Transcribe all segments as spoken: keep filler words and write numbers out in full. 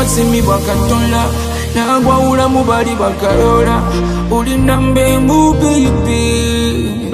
watsimi bwakatonda nagwawula mu bali bakayola uli nambe mu baby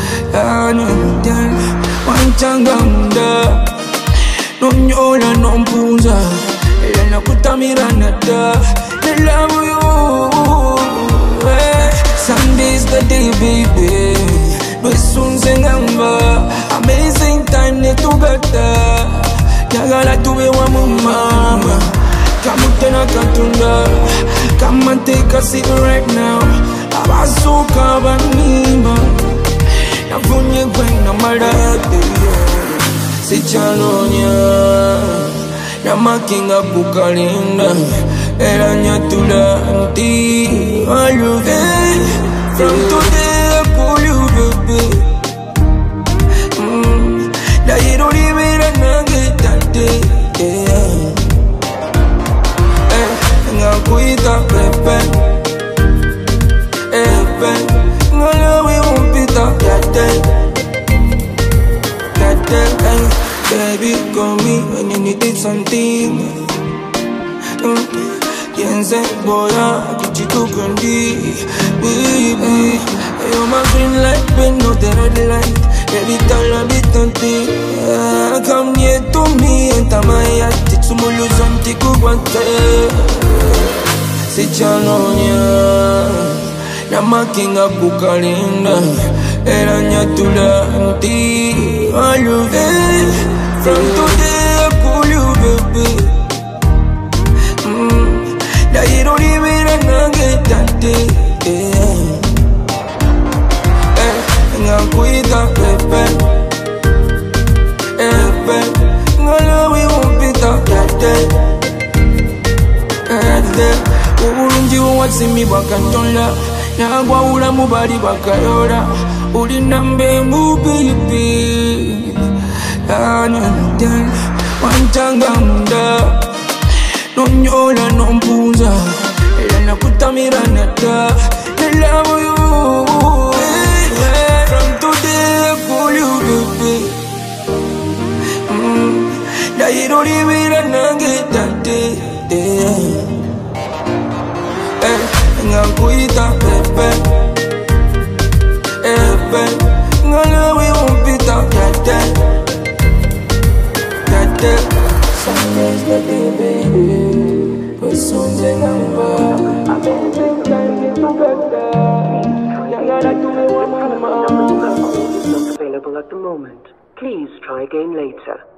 wantanga munda nonyola nompunza era nakutamira nadda I love you eh. Sunday's the day baby lwesunze ngamba amazing time netugata njagala tube wamu mama kamutena katunda come and take a seat right now abasuka banimba nafunye gwena malade sichalonya namakinga kukalinda era nyatula nti I love you from today I call you baby mm. Dairo libera nangetate yeah. Eh, ngakuita pepe Epe, ngalawi umpita yate Yate, eh, baby call me when you needed something mm. Yenze boya kuchitukundi baby you're my green light but not the red light baby tell a bit on thing yeah, come near to me enter my heart it's muluzanti kubante sichalonya namakinga kukalinda era nyatula nti I love you from today I call you baby Dairo libera nangetate yeah. Eh, ngakuita pepe Epe, ngalawi umpita yate Yate, ubulungi watsimi bwakatonda nagwawula mu bali bakayola uli nambe mu baby wantanga munda nonyola nompunza era nakutamira nadda I love you eh. From today I call you baby mm. Dairo libera nangetate yeah. Eh, ngakuita pepe Epe, ngalawi umpita yate Yate Sunday's the day baby lwesunze ngamba amazing time netugata njagala tube wamu mama Available at the moment. Please try again later.